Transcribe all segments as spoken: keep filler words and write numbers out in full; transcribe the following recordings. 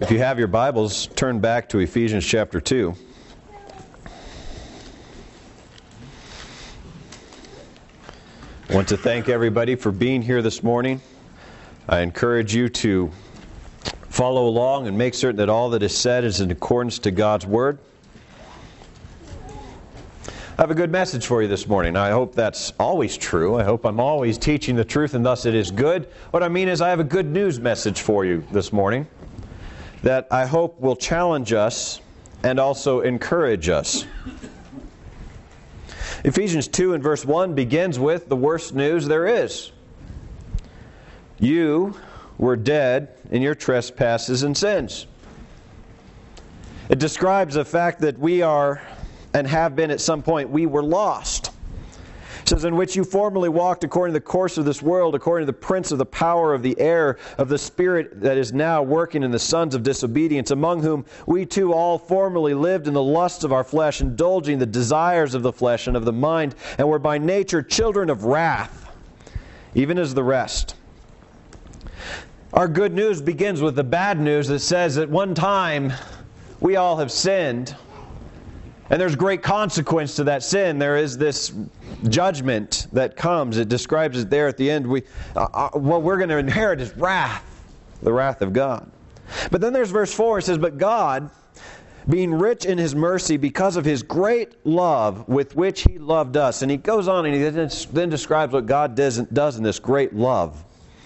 If you have your Bibles, turn back to Ephesians chapter two. I want to thank everybody for being here this morning. I encourage you to follow along and make certain that all that is said is in accordance to God's Word. I have a good message for you this morning. I hope that's always true. I hope I'm always teaching the truth and thus it is good. What I mean is I have a good news message for you this morning that I hope will challenge us and also encourage us. Ephesians two and verse one begins with the worst news there is. You were dead in your trespasses and sins. It describes the fact that we are and have been at some point, we were lost. It says, in which you formerly walked according to the course of this world, according to the prince of the power of the air, of the spirit that is now working in the sons of disobedience, among whom we too all formerly lived in the lusts of our flesh, indulging the desires of the flesh and of the mind, and were by nature children of wrath, even as the rest. Our good news begins with the bad news that says at one time we all have sinned. And there's great consequence to that sin. There is this judgment that comes. It describes it there at the end. We, uh, what we're going to inherit is wrath, the wrath of God. But then there's verse four. It says, but God, being rich in His mercy because of His great love with which He loved us. And he goes on and he then describes what God does, does in this great love.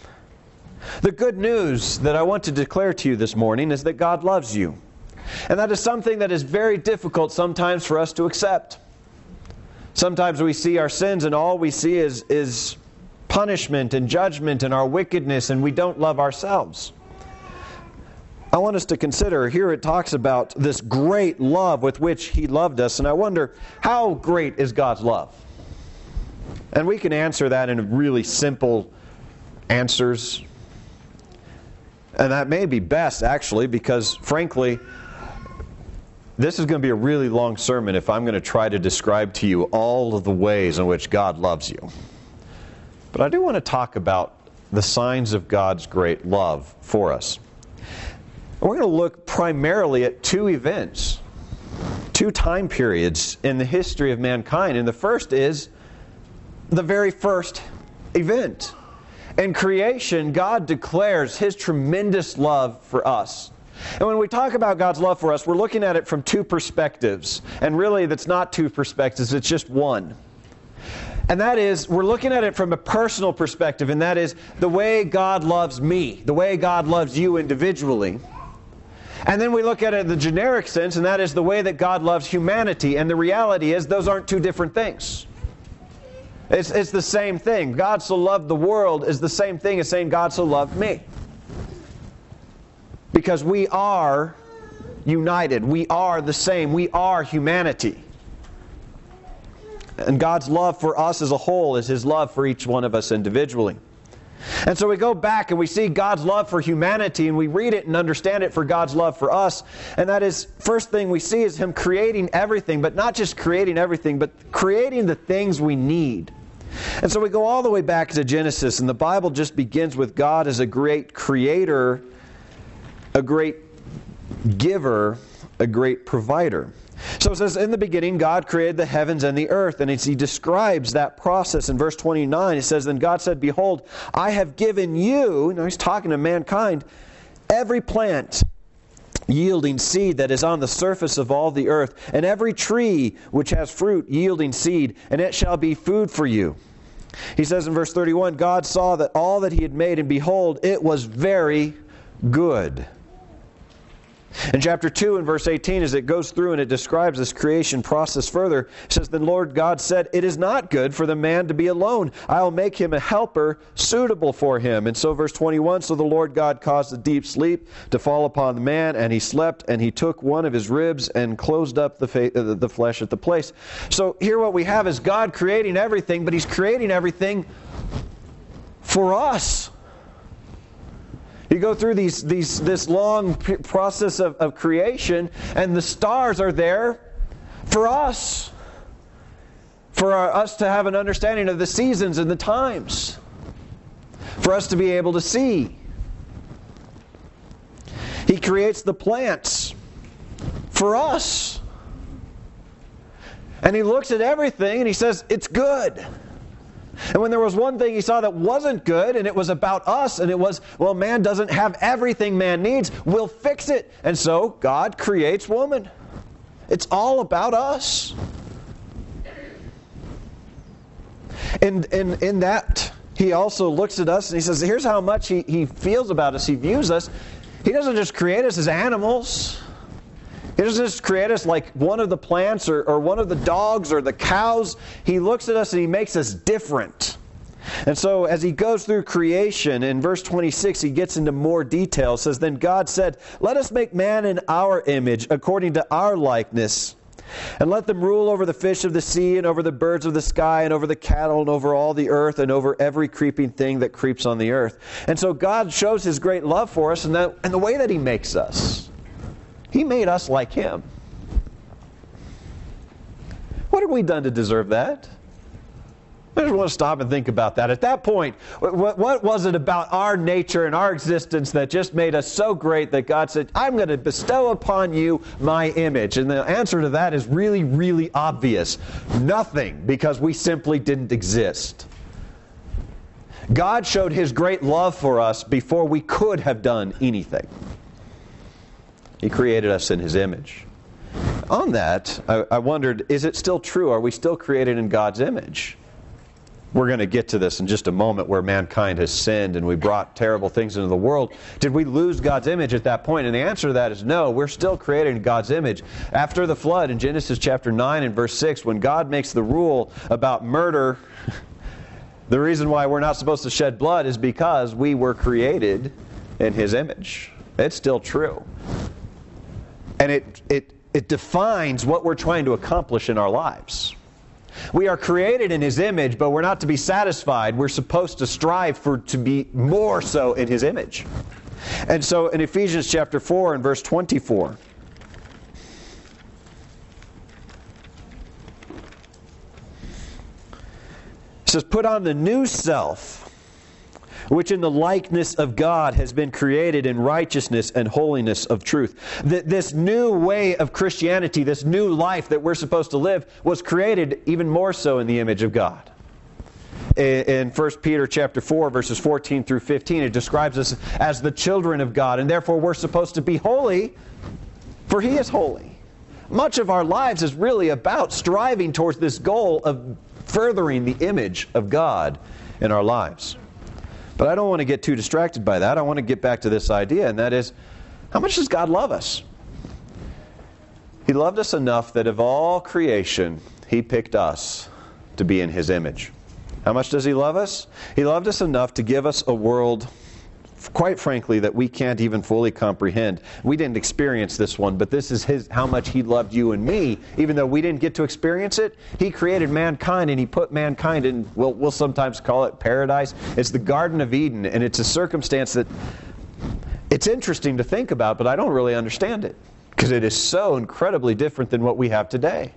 The good news that I want to declare to you this morning is that God loves you. And that is something that is very difficult sometimes for us to accept. Sometimes we see our sins and all we see is, is punishment and judgment and our wickedness, and we don't love ourselves. I want us to consider, here it talks about this great love with which He loved us, and I wonder, how great is God's love? And we can answer that in really simple answers. And that may be best, actually, because frankly, this is going to be a really long sermon if I'm going to try to describe to you all of the ways in which God loves you. But I do want to talk about the signs of God's great love for us. And we're going to look primarily at two events, two time periods in the history of mankind. And the first is the very first event. In creation, God declares His tremendous love for us. And when we talk about God's love for us, we're looking at it from two perspectives. And really, that's not two perspectives, it's just one. And that is, we're looking at it from a personal perspective, and that is the way God loves me, the way God loves you individually. And then we look at it in the generic sense, and that is the way that God loves humanity. And the reality is, those aren't two different things. It's, it's the same thing. God so loved the world is the same thing as saying God so loved me. Because we are united. We are the same. We are humanity. And God's love for us as a whole is His love for each one of us individually. And so we go back and we see God's love for humanity, and we read it and understand it for God's love for us. And that is, first thing we see is Him creating everything, but not just creating everything, but creating the things we need. And so we go all the way back to Genesis, and the Bible just begins with God as a great creator, a great giver, a great provider. So it says, in the beginning, God created the heavens and the earth. And as He describes that process in verse twenty-nine, He says, then God said, behold, I have given you, now He's talking to mankind, every plant yielding seed that is on the surface of all the earth, and every tree which has fruit yielding seed, and it shall be food for you. He says in verse thirty-one, God saw that all that He had made, and behold, it was very good. In chapter two and verse eighteen, as it goes through and it describes this creation process further, it says, then Lord God said, it is not good for the man to be alone. I will make him a helper suitable for him. And so verse twenty-one, so the Lord God caused a deep sleep to fall upon the man, and he slept, and He took one of his ribs and closed up the, fa- uh, the flesh at the place. So here what we have is God creating everything, but He's creating everything for us. You go through these, these, this long process of, of creation, and the stars are there for us. For our, us to have an understanding of the seasons and the times. For us to be able to see. He creates the plants for us. And He looks at everything and He says, it's good. And when there was one thing He saw that wasn't good, and it was about us, and it was, well, man doesn't have everything man needs, we'll fix it. And so God creates woman. It's all about us. And in, in that, He also looks at us and He says, here's how much he, he feels about us, He views us. He doesn't just create us as animals. He doesn't just create us like one of the plants or, or one of the dogs or the cows. He looks at us and He makes us different. And so as He goes through creation, in verse twenty-six, He gets into more detail. It says, then God said, let us make man in our image, according to our likeness, and let them rule over the fish of the sea, and over the birds of the sky, and over the cattle, and over all the earth, and over every creeping thing that creeps on the earth. And so God shows His great love for us, and, that, and the way that He makes us. He made us like Him. What have we done to deserve that? I just want to stop and think about that. At that point, what, what was it about our nature and our existence that just made us so great that God said, I'm going to bestow upon you my image? And the answer to that is really, really obvious. Nothing, because we simply didn't exist. God showed His great love for us before we could have done anything. He created us in His image. On that, I, I wondered, is it still true? Are we still created in God's image? We're going to get to this in just a moment, where mankind has sinned and we brought terrible things into the world. Did we lose God's image at that point? And the answer to that is no. We're still created in God's image. After the flood, in Genesis chapter nine and verse six, when God makes the rule about murder, the reason why we're not supposed to shed blood is because we were created in His image. It's still true. And it, it, it defines what we're trying to accomplish in our lives. We are created in His image, but we're not to be satisfied. We're supposed to strive for to be more so in His image. And so in Ephesians chapter four and verse twenty-four, it says, put on the new self, which in the likeness of God has been created in righteousness and holiness of truth. This new way of Christianity, this new life that we're supposed to live, was created even more so in the image of God. In First Peter chapter four, verses fourteen through fifteen, it describes us as the children of God, and therefore we're supposed to be holy, for He is holy. Much of our lives is really about striving towards this goal of furthering the image of God in our lives. But I don't want to get too distracted by that. I want to get back to this idea, and that is, how much does God love us? He loved us enough that of all creation, He picked us to be in His image. How much does He love us? He loved us enough to give us a world, quite frankly, that we can't even fully comprehend. We didn't experience this one, but this is His, how much He loved you and me. Even though we didn't get to experience it, He created mankind, and He put mankind in, we'll, we'll sometimes call it paradise. It's the Garden of Eden, and it's a circumstance that it's interesting to think about, but I don't really understand it, because it is so incredibly different than what we have today.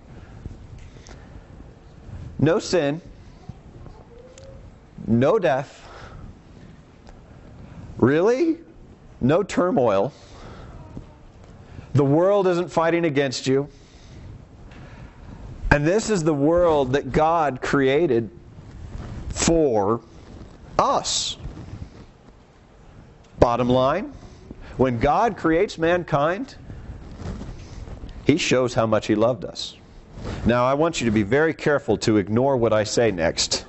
No sin, no death, really? No turmoil. The world isn't fighting against you. And this is the world that God created for us. Bottom line, when God creates mankind, He shows how much He loved us. Now, I want you to be very careful to ignore what I say next.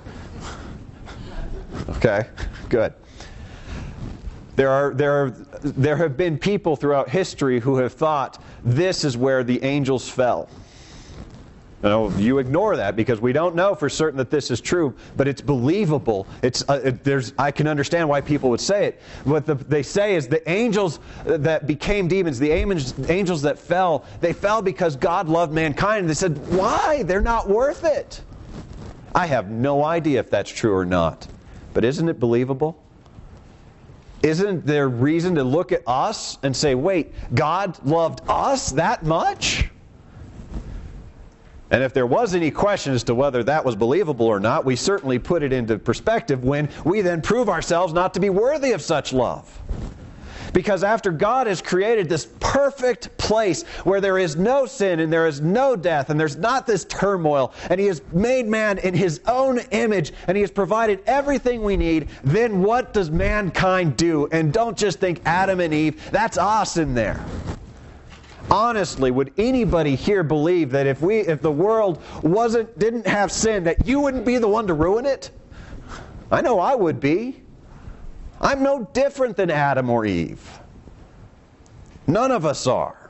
Okay? Good. There are, there are, there have been people throughout history who have thought this is where the angels fell. Now, you ignore that because we don't know for certain that this is true, but it's believable. It's, uh, it, there's, I can understand why people would say it. What the, they say is the angels that became demons, the angels, angels that fell, they fell because God loved mankind. And they said, why? They're not worth it. I have no idea if that's true or not. But isn't it believable? Isn't there reason to look at us and say, wait, God loved us that much? And if there was any question as to whether that was believable or not, we certainly put it into perspective when we then prove ourselves not to be worthy of such love. Because after God has created this perfect place where there is no sin and there is no death and there's not this turmoil, and He has made man in His own image and He has provided everything we need, then what does mankind do? And don't just think Adam and Eve, that's us in there. Honestly, would anybody here believe that if we, if the world wasn't, didn't have sin, that you wouldn't be the one to ruin it? I know I would be. I'm no different than Adam or Eve. None of us are.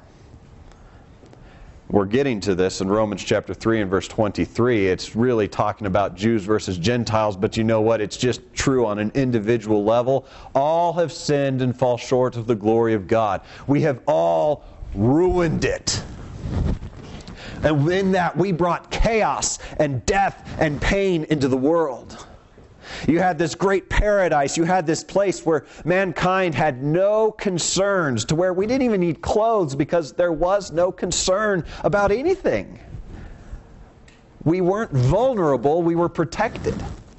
We're getting to this in Romans chapter three and verse twenty-three. It's really talking about Jews versus Gentiles, but you know what? It's just true on an individual level. All have sinned and fall short of the glory of God. We have all ruined it. And in that, we brought chaos and death and pain into the world. You had this great paradise. You had this place where mankind had no concerns, to where we didn't even need clothes because there was no concern about anything. We weren't vulnerable. We were protected.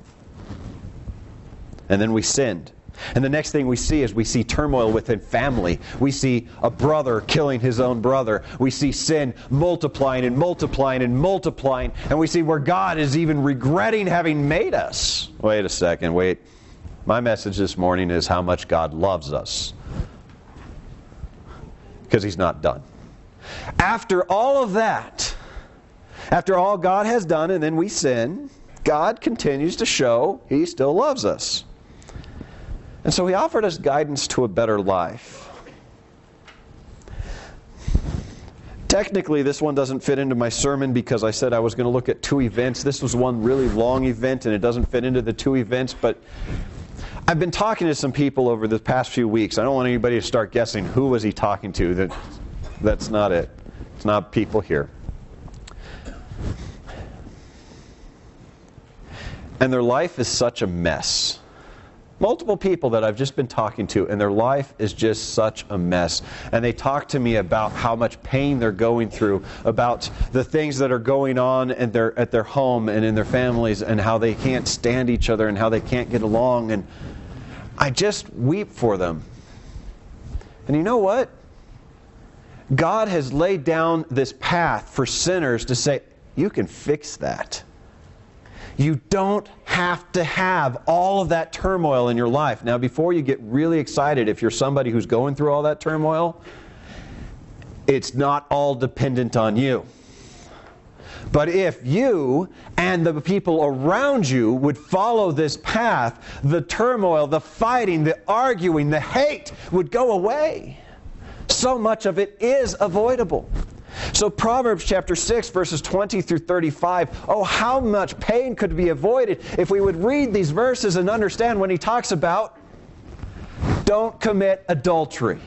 And then we sinned. And the next thing we see is we see turmoil within family. We see a brother killing his own brother. We see sin multiplying and multiplying and multiplying. And we see where God is even regretting having made us. Wait a second, wait. My message this morning is how much God loves us. Because He's not done. After all of that, after all God has done and then we sin, God continues to show He still loves us. And so He offered us guidance to a better life. Technically, this one doesn't fit into my sermon because I said I was going to look at two events. This was one really long event, and it doesn't fit into the two events. But I've been talking to some people over the past few weeks. I don't want anybody to start guessing who was he talking to. That, that's not it. It's not people here. And their life is such a mess. Multiple people that I've just been talking to, and their life is just such a mess. And they talk to me about how much pain they're going through, about the things that are going on at their, at their home and in their families, and how they can't stand each other and how they can't get along. And I just weep for them. And you know what? God has laid down this path for sinners to say, you can fix that. You don't have to have all of that turmoil in your life. Now, before you get really excited, if you're somebody who's going through all that turmoil, it's not all dependent on you. But if you and the people around you would follow this path, the turmoil, the fighting, the arguing, the hate would go away. So much of it is avoidable. So Proverbs chapter six, verses twenty through thirty-five, oh, how much pain could be avoided if we would read these verses and understand when he talks about don't commit adultery.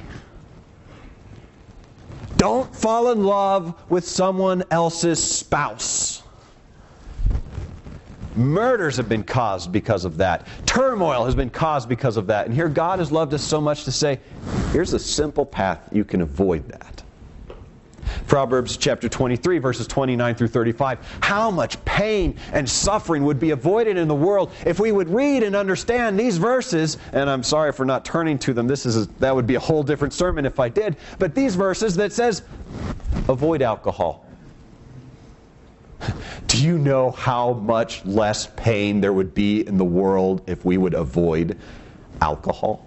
Don't fall in love with someone else's spouse. Murders have been caused because of that. Turmoil has been caused because of that. And here God has loved us so much to say, here's a simple path you can avoid that. Proverbs chapter twenty-three, verses twenty-nine through thirty-five. How much pain and suffering would be avoided in the world if we would read and understand these verses. And I'm sorry for not turning to them. This is a, that would be a whole different sermon if I did. But these verses that says, avoid alcohol. Do you know how much less pain there would be in the world if we would avoid alcohol?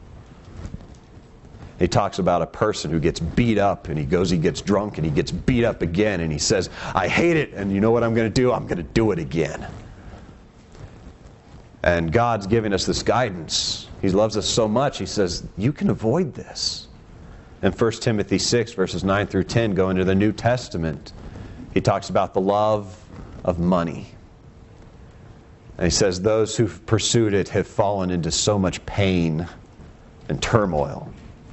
He talks about a person who gets beat up, and he goes, he gets drunk, and he gets beat up again, and he says, I hate it, and you know what I'm going to do? I'm going to do it again. And God's giving us this guidance. He loves us so much, He says, you can avoid this. In First Timothy six, verses nine through ten, go into the New Testament. He talks about the love of money. And he says, those who've pursued it have fallen into so much pain and turmoil.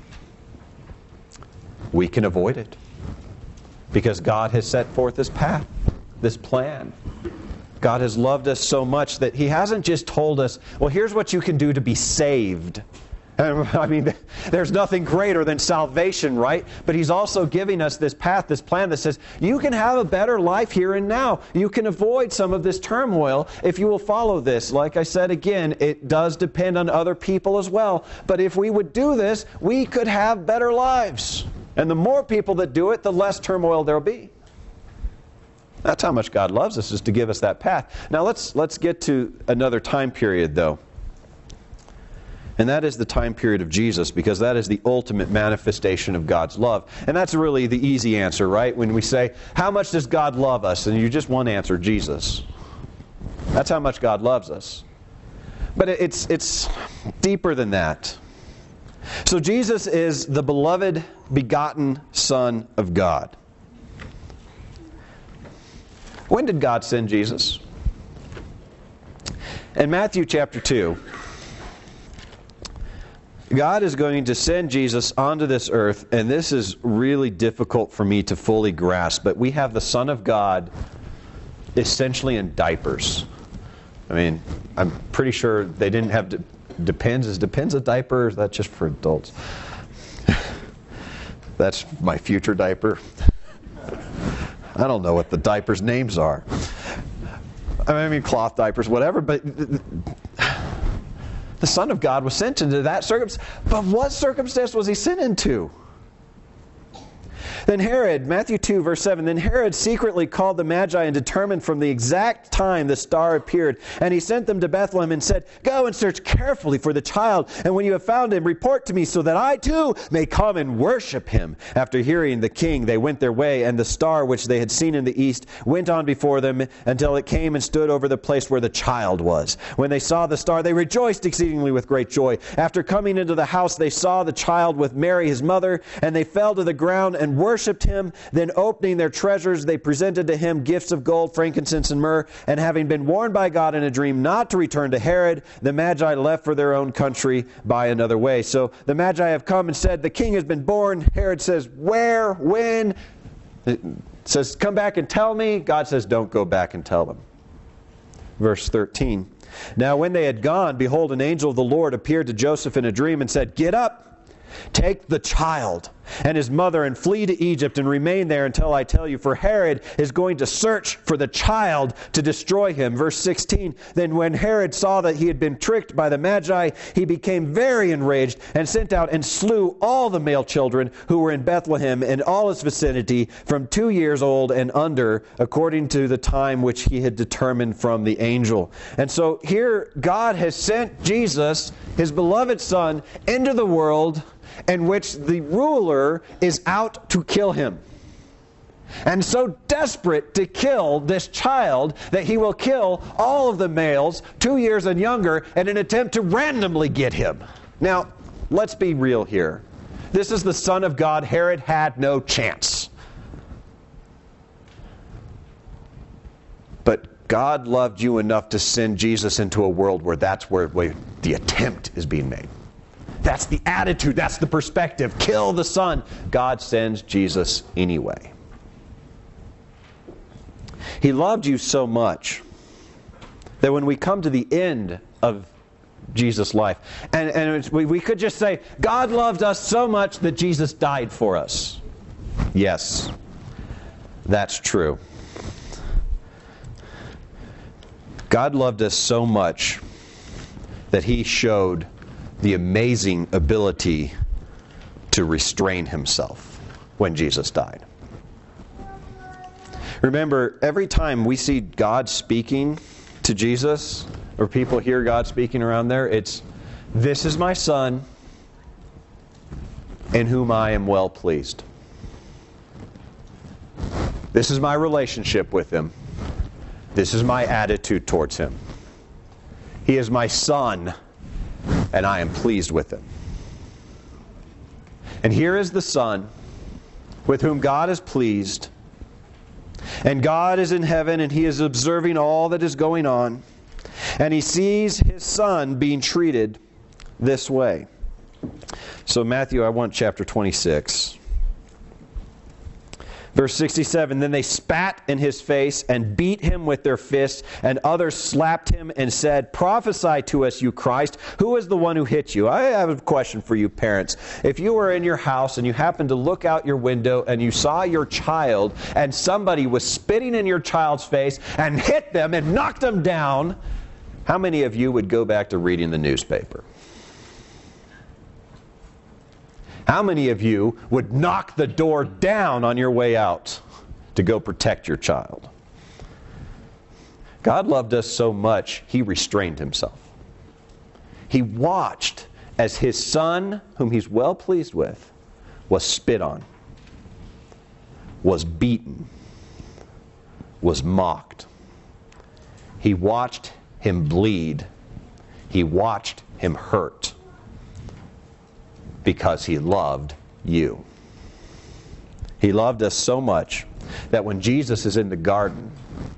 We can avoid it because God has set forth this path, this plan. God has loved us so much that He hasn't just told us, well, here's what you can do to be saved. And I mean, there's nothing greater than salvation, right? But He's also giving us this path, this plan that says, you can have a better life here and now. You can avoid some of this turmoil if you will follow this. Like I said again, it does depend on other people as well. But if we would do this, we could have better lives. And the more people that do it, the less turmoil there'll be. That's how much God loves us, is to give us that path. Now let's let's get to another time period, though. And that is the time period of Jesus, because that is the ultimate manifestation of God's love. And that's really the easy answer, right? When we say, how much does God love us? And you just one answer, Jesus. That's how much God loves us. But it's it's deeper than that. So Jesus is the beloved, begotten Son of God. When did God send Jesus? In Matthew chapter two, God is going to send Jesus onto this earth, and this is really difficult for me to fully grasp, but we have the Son of God essentially in diapers. I mean, I'm pretty sure they didn't have de- Depends. Is Depends a diaper, or is that just for adults? That's my future diaper. I don't know what the diapers' names are. I mean, cloth diapers, whatever, but the Son of God was sent into that circumstance. But what circumstance was He sent into? Then Herod, Matthew two, verse seven, then Herod secretly called the Magi and determined from the exact time the star appeared. And he sent them to Bethlehem and said, go and search carefully for the child. And when you have found him, report to me so that I too may come and worship him. After hearing the king, they went their way, and the star which they had seen in the east went on before them until it came and stood over the place where the child was. When they saw the star, they rejoiced exceedingly with great joy. After coming into the house, they saw the child with Mary his mother, and they fell to the ground and worshipped him. Then opening their treasures, they presented to him gifts of gold, frankincense, and myrrh. And having been warned by God in a dream not to return to Herod, the Magi left for their own country by another way. So the Magi have come and said, the king has been born. Herod says, where, when? It says, come back and tell me. God says, don't go back and tell them. Verse thirteen. Now when they had gone, behold, an angel of the Lord appeared to Joseph in a dream and said, get up, take the child and his mother and flee to Egypt and remain there until I tell you, for Herod is going to search for the child to destroy him. Verse sixteen, then when Herod saw that he had been tricked by the Magi, he became very enraged and sent out and slew all the male children who were in Bethlehem and all its vicinity from two years old and under, according to the time which he had determined from the angel. And so here God has sent Jesus, his beloved Son, into the world in which the ruler is out to kill him. And so desperate to kill this child that he will kill all of the males two years and younger in an attempt to randomly get him. Now, let's be real here. This is the Son of God. Herod had no chance. But God loved you enough to send Jesus into a world where that's where, where the attempt is being made. That's the attitude. That's the perspective. Kill the Son. God sends Jesus anyway. He loved you so much that when we come to the end of Jesus' life, and, and we, we could just say, God loved us so much that Jesus died for us. Yes, that's true. God loved us so much that He showed the amazing ability to restrain Himself when Jesus died. Remember, every time we see God speaking to Jesus, or people hear God speaking around there, it's, this is my Son, in whom I am well pleased. This is my relationship with Him. This is my attitude towards Him. He is my Son, and I am pleased with Him. And here is the Son with whom God is pleased. And God is in heaven, and He is observing all that is going on. And He sees His Son being treated this way. So Matthew, I want chapter twenty-six. Verse sixty-seven, then they spat in his face and beat him with their fists, and others slapped him and said, prophesy to us, you Christ. Who is the one who hit you? I have a question for you parents. If you were in your house and you happened to look out your window and you saw your child and somebody was spitting in your child's face and hit them and knocked them down, how many of you would go back to reading the newspaper? How many of you would knock the door down on your way out to go protect your child? God loved us so much, He restrained Himself. He watched as His Son, whom He's well pleased with, was spit on, was beaten, was mocked. He watched Him bleed. He watched Him hurt. Because He loved you. He loved us so much that when Jesus is in the garden,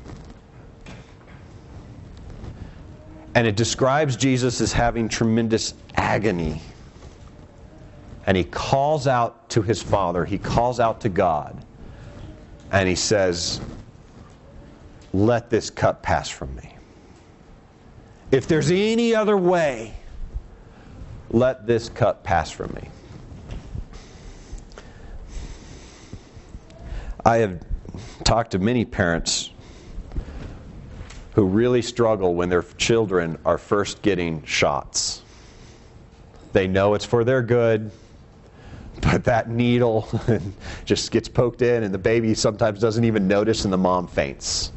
and it describes Jesus as having tremendous agony, and He calls out to His Father, He calls out to God, and He says, let this cup pass from me. If there's any other way, let this cup pass from me. I have talked to many parents who really struggle when their children are first getting shots. They know it's for their good, but that needle just gets poked in and the baby sometimes doesn't even notice and the mom faints.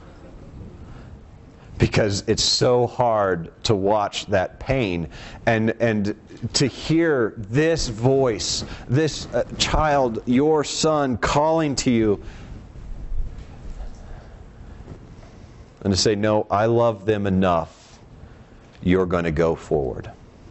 Because it's so hard to watch that pain and and to hear this voice, this uh, child, your son, calling to you. And to say, no, I love them enough. You're going to go forward.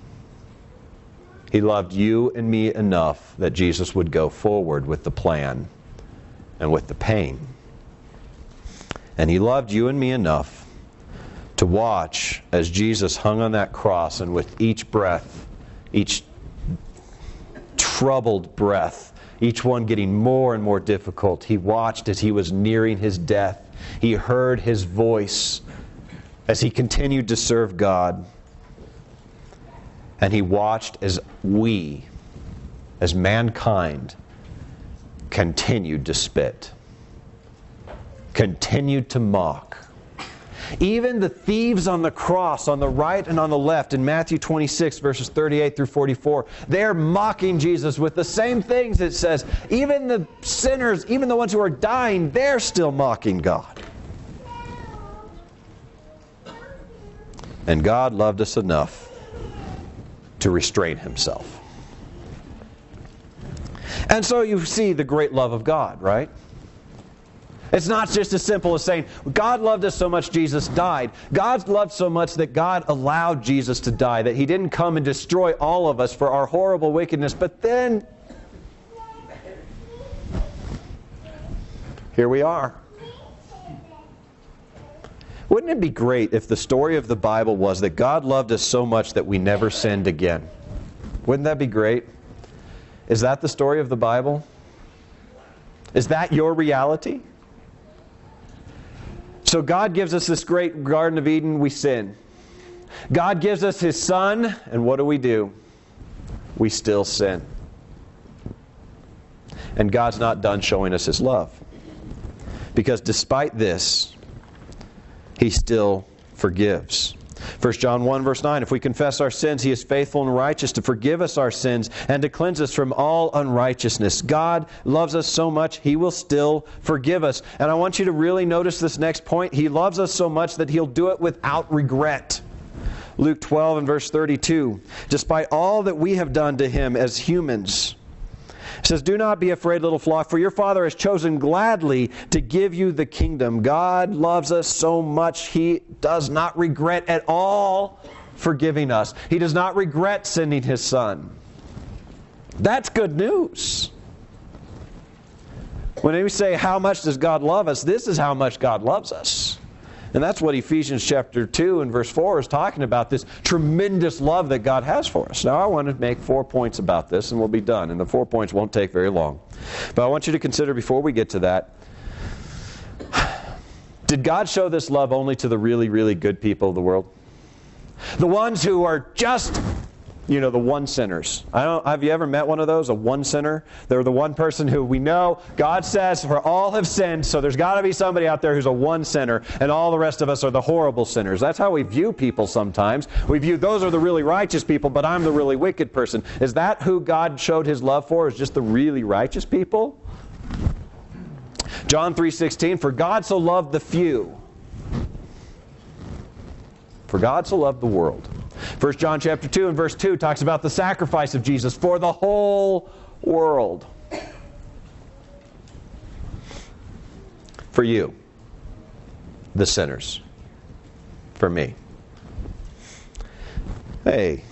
He loved you and me enough that Jesus would go forward with the plan and with the pain. And He loved you and me enough to watch as Jesus hung on that cross, and with each breath, each troubled breath, each one getting more and more difficult, He watched as He was nearing His death. He heard His voice as He continued to serve God. And He watched as we, as mankind, continued to spit, continued to mock. Even the thieves on the cross, on the right and on the left, in Matthew twenty-six, verses thirty-eight through forty-four, they're mocking Jesus with the same things it says. Even the sinners, even the ones who are dying, they're still mocking God. And God loved us enough to restrain Himself. And so you see the great love of God, right? It's not just as simple as saying, God loved us so much Jesus died. God loved so much that God allowed Jesus to die, that He didn't come and destroy all of us for our horrible wickedness. But then, here we are. Wouldn't it be great if the story of the Bible was that God loved us so much that we never sinned again? Wouldn't that be great? Is that the story of the Bible? Is that your reality? So God gives us this great Garden of Eden, we sin. God gives us His Son, and what do we do? We still sin. And God's not done showing us His love. Because despite this, He still forgives. First John one, verse nine, if we confess our sins, He is faithful and righteous to forgive us our sins and to cleanse us from all unrighteousness. God loves us so much, He will still forgive us. And I want you to really notice this next point. He loves us so much that He'll do it without regret. Luke twelve and verse thirty-two, despite all that we have done to Him as humans, it says, do not be afraid, little flock, for your Father has chosen gladly to give you the kingdom. God loves us so much, He does not regret at all forgiving us. He does not regret sending His Son. That's good news. When we say, how much does God love us? This is how much God loves us. And that's what Ephesians chapter two and verse four is talking about, this tremendous love that God has for us. Now I want to make four points about this and we'll be done. And the four points won't take very long. But I want you to consider before we get to that, did God show this love only to the really, really good people of the world? The ones who are just, you know, the one sinners. I don't, have you ever met one of those, a one sinner? They're the one person who we know, God says, for all have sinned, so there's got to be somebody out there who's a one sinner, and all the rest of us are the horrible sinners. That's how we view people sometimes. We view those are the really righteous people, but I'm the really wicked person. Is that who God showed His love for, is just the really righteous people? John three sixteen, for God so loved the few. For God so loved the world. First John chapter two and verse two talks about the sacrifice of Jesus for the whole world. For you, the sinners. For me. Hey.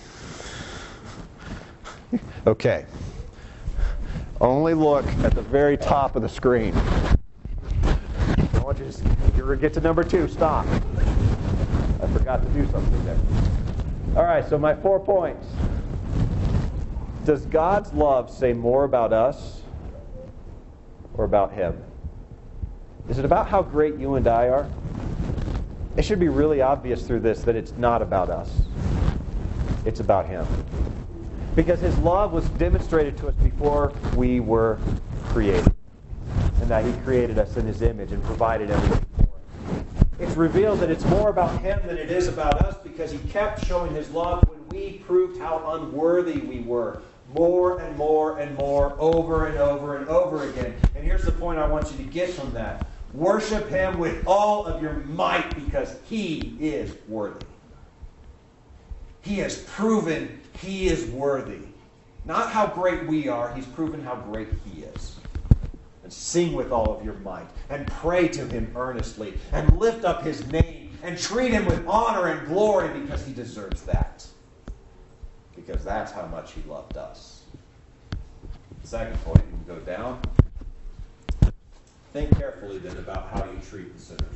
Okay. Only look at the very top of the screen. I want you to, you're going to get to number two. Stop. I forgot to do something there. All right, so my four points. Does God's love say more about us or about Him? Is it about how great you and I are? It should be really obvious through this that it's not about us. It's about Him. Because His love was demonstrated to us before we were created. And that He created us in His image and provided everything for us. It's revealed that it's more about Him than it is about us because He kept showing His love when we proved how unworthy we were. More and more and more, over and over and over again. And here's the point I want you to get from that. Worship Him with all of your might because He is worthy. He has proven He is worthy. Not how great we are, He's proven how great He is. And sing with all of your might. And pray to Him earnestly. And lift up His name. And treat Him with honor and glory because He deserves that. Because that's how much He loved us. Second point, you can go down. Think carefully then about how you treat the sinners.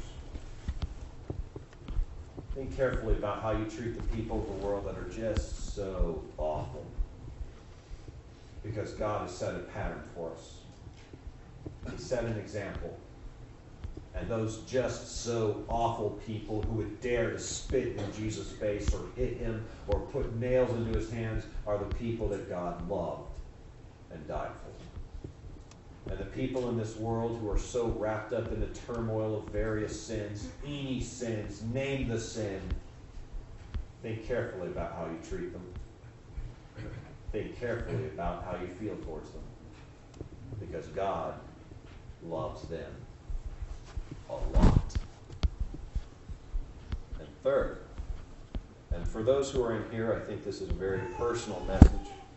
Think carefully about how you treat the people of the world that are just so awful. Because God has set a pattern for us. He set an example. And those just so awful people who would dare to spit in Jesus' face or hit Him or put nails into His hands are the people that God loved and died for. And the people in this world who are so wrapped up in the turmoil of various sins, any sins, name the sin, think carefully about how you treat them. Think carefully about how you feel towards them. Because God loves them a lot. And third, and for those who are in here, I think this is a very personal message.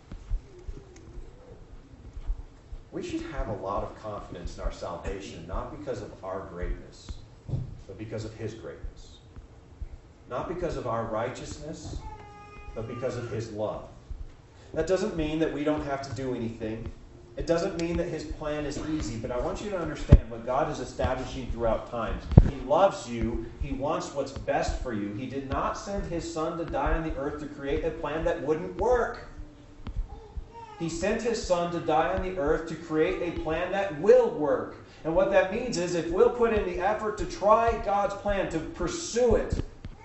We should have a lot of confidence in our salvation, not because of our greatness, but because of His greatness. Not because of our righteousness, but because of His love. That doesn't mean that we don't have to do anything. It doesn't mean that His plan is easy, but I want you to understand what God is establishing throughout times. He loves you. He wants what's best for you. He did not send His Son to die on the earth to create a plan that wouldn't work. He sent His Son to die on the earth to create a plan that will work. And what that means is if we'll put in the effort to try God's plan, to pursue it.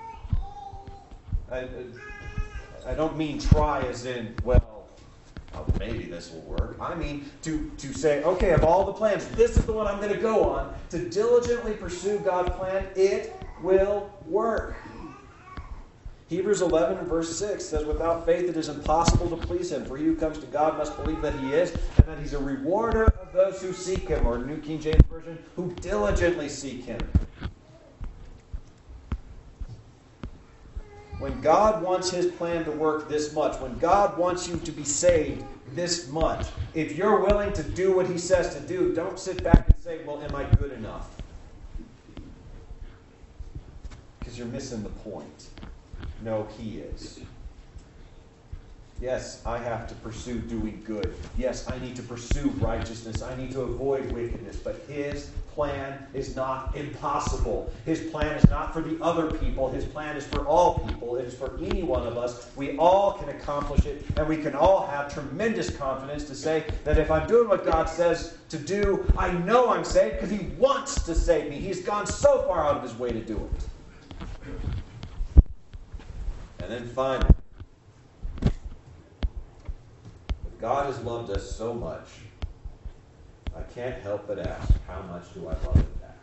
I, I don't mean try as in, well, oh, maybe this will work. I mean to, to say, okay, of all the plans, this is the one I'm going to go on. To diligently pursue God's plan, it will work. Hebrews eleven and verse six says, without faith it is impossible to please Him. For he who comes to God must believe that He is, and that He's a rewarder of those who seek Him. Or New King James Version, who diligently seek Him. When God wants His plan to work this much, when God wants you to be saved this much, if you're willing to do what He says to do, don't sit back and say, well, am I good enough? Because you're missing the point. No, He is. Yes, I have to pursue doing good. Yes, I need to pursue righteousness. I need to avoid wickedness. But His plan is not impossible. His plan is not for the other people. His plan is for all people. It is for any one of us. We all can accomplish it, and we can all have tremendous confidence to say that if I'm doing what God says to do, I know I'm saved because He wants to save me. He's gone so far out of His way to do it. And then finally, if God has loved us so much, I can't help but ask, how much do I love Him back?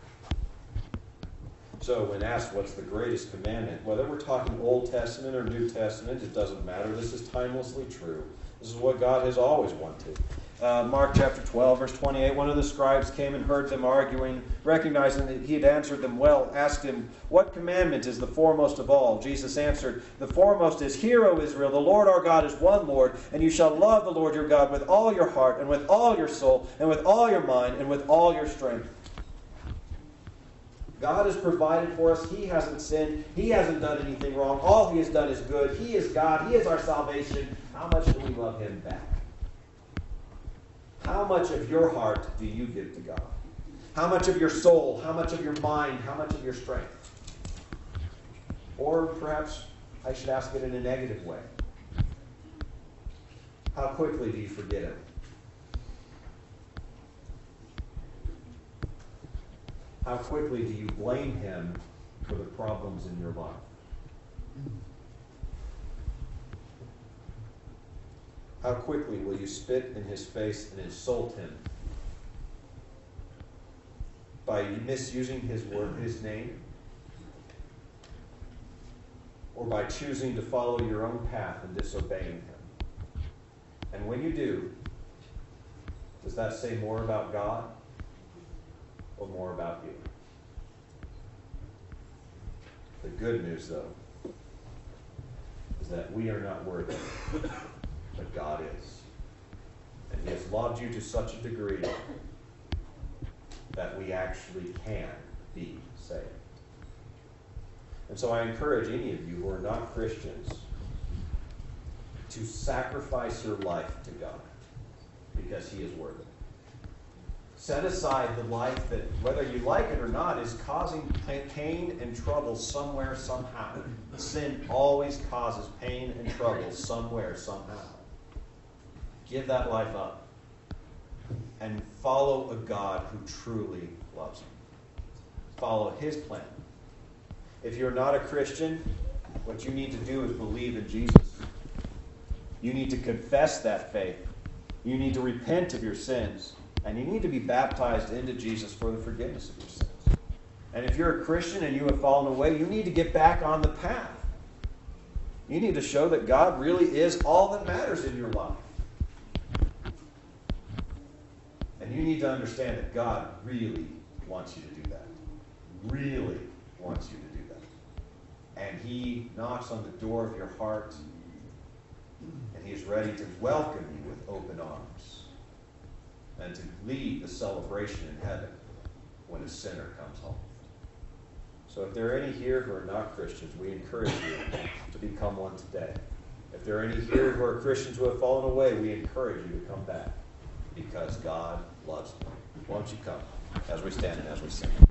So when asked what's the greatest commandment, whether we're talking Old Testament or New Testament, it doesn't matter. This is timelessly true. This is what God has always wanted. Uh, Mark chapter twelve, verse twenty-eight, one of the scribes came and heard them arguing, recognizing that he had answered them well, asked him, what commandment is the foremost of all? Jesus answered, the foremost is, Hear, O Israel, the Lord our God is one Lord, and you shall love the Lord your God with all your heart, and with all your soul, and with all your mind, and with all your strength. God has provided for us. He hasn't sinned. He hasn't done anything wrong. All He has done is good. He is God. He is our salvation. How much do we love Him back? How much of your heart do you give to God? How much of your soul? How much of your mind? How much of your strength? Or perhaps I should ask it in a negative way. How quickly do you forget Him? How quickly do you blame Him for the problems in your life? How quickly will you spit in His face and insult Him by misusing His word, His name, or by choosing to follow your own path and disobeying Him? And when you do, does that say more about God or more about you? The good news, though, is that we are not worthy, but God is. And He has loved you to such a degree that we actually can be saved. And so I encourage any of you who are not Christians to sacrifice your life to God because He is worthy. Set aside the life that, whether you like it or not, is causing pain and trouble somewhere, somehow. Sin always causes pain and trouble somewhere, somehow. Give that life up and follow a God who truly loves you. Follow His plan. If you're not a Christian, what you need to do is believe in Jesus. You need to confess that faith. You need to repent of your sins. And you need to be baptized into Jesus for the forgiveness of your sins. And if you're a Christian and you have fallen away, you need to get back on the path. You need to show that God really is all that matters in your life. And you need to understand that God really wants you to do that. Really wants you to do that. And He knocks on the door of your heart, and He is ready to welcome you with open arms and to lead the celebration in heaven when a sinner comes home. So if there are any here who are not Christians, we encourage you to become one today. If there are any here who are Christians who have fallen away, we encourage you to come back because God loves you. Why don't you come as we stand and as we sing?